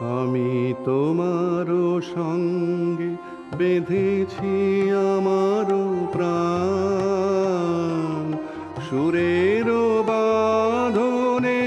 আমি তোমারও সঙ্গে বেঁধেছি আমারও প্রাণ, সুরেরও বাঁধনে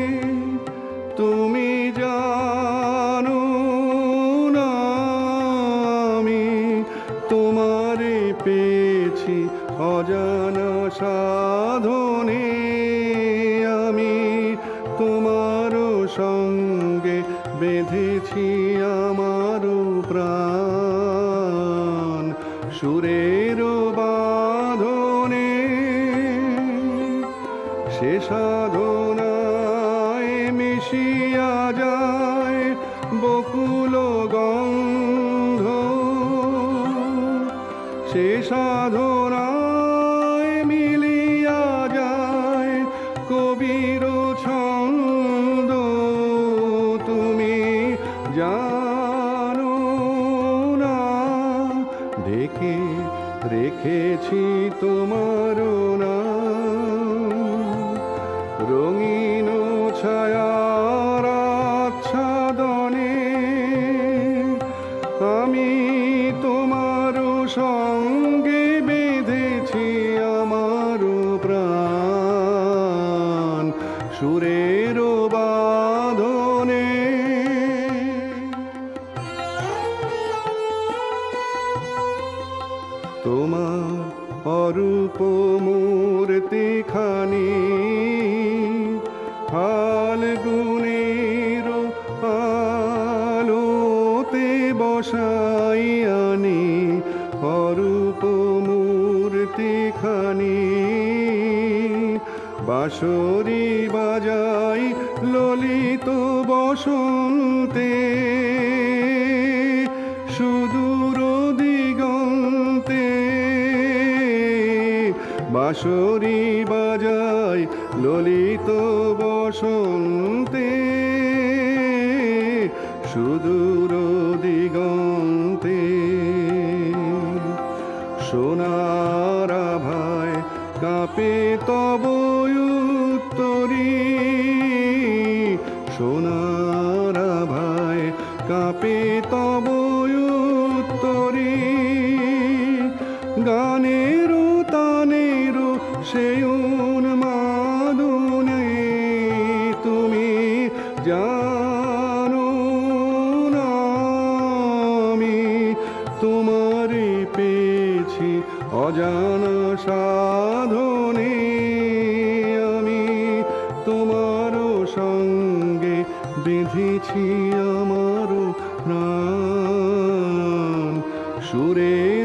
তুমি জানো না আমি তোমারে পেয়েছি অজানা সাধনে। আমি তোমারও সঙ্গে বেঁধেছি আমারও প্রাণ, সুরেরও বাঁধনে। সে সাধনায় মিশিয়া যায় বকুল গন্ধ, সে সাধনায় মিলিয়া যায় কবির ছন্দ। তুমি জানো না ঢেকে রেখেছি তোমার নাম, রঙিন ছায়ার আচ্ছাদনে। আমি তোমার সঙ্গে বেঁধেছি আমার প্রাণ, সুরের বাঁধনে। তোমার অরূপ মূর্তিখানি ফাল্গুনের আলোতে বসাই আনি, অরূপ মূর্তিখানি বাঁশরি বাজাই ললিত বসন্তে, সুদূর দিগন্তে। বাঁশরি বাজাই ললিত বসন্তে, সুদূর দিগন্তে। সোনার আভায় কাঁপে তব উত্তরী, সোনার আভায় কাঁপে তব উত্তরী। গানেরও তানেরও সে উন্মাদনে তুমি জানো না আমি তোমারে পেয়েছি অজানা সাধনে। আমি তোমারও সঙ্গে বেঁধেছি আমারও প্রাণ, সুরে